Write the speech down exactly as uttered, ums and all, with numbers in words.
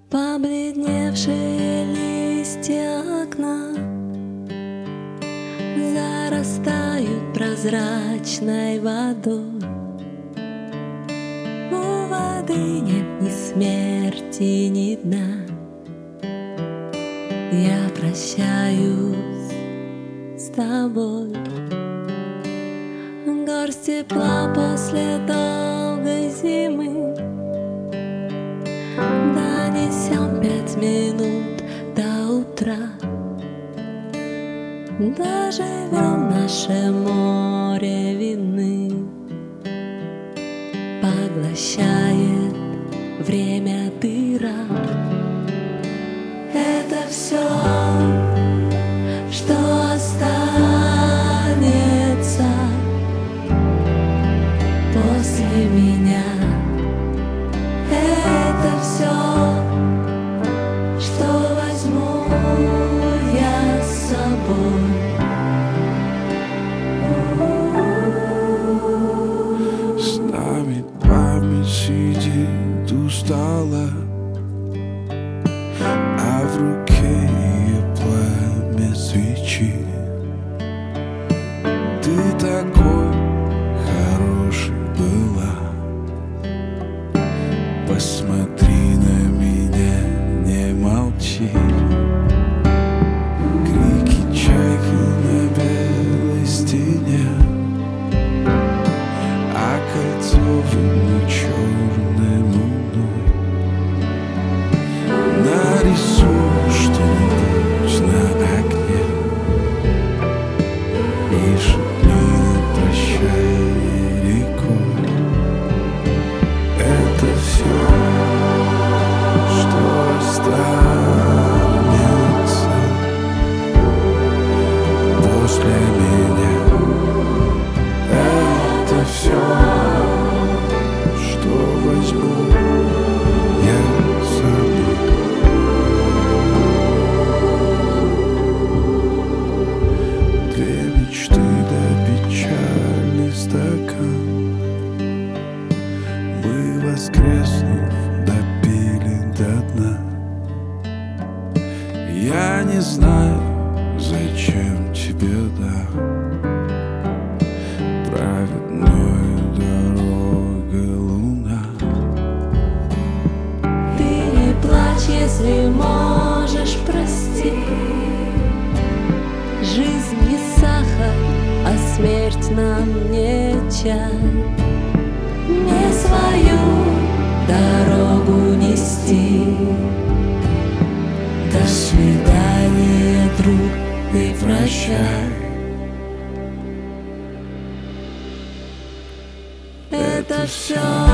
Побледневшие листья окна зарастают прозрачной водой. У воды нет ни смерти, ни дна. Я прощаюсь с тобой. Горсть тепла после долгой зимы. Донесем пять минут до утра. Доживем наше море вины. Поглощает время дыра. Это все, что останется после меня. Это все, что возьму я с собой. С нами память сидит устала, а в руке ее пламя свечи. Ты такой хороший была. Посмотри на меня, не молчи. Крики чайки на белой стене, а кольцованной черной луной нарисуй что-нибудь на окне и шепни на прощание рекой. Это все, что останется после меня. Это все, что возьму я с собой. Две мечты до печали стакан. Мы, воскреснув, допили до дна. Я не знаю, зачем тебе, да, праведная дорога луна. Ты не плачь, если можешь простить. Жизнь не сахар, а смерть нам не чай. Не свою дорогу нести. До свидания, друг, и прощай. Это все,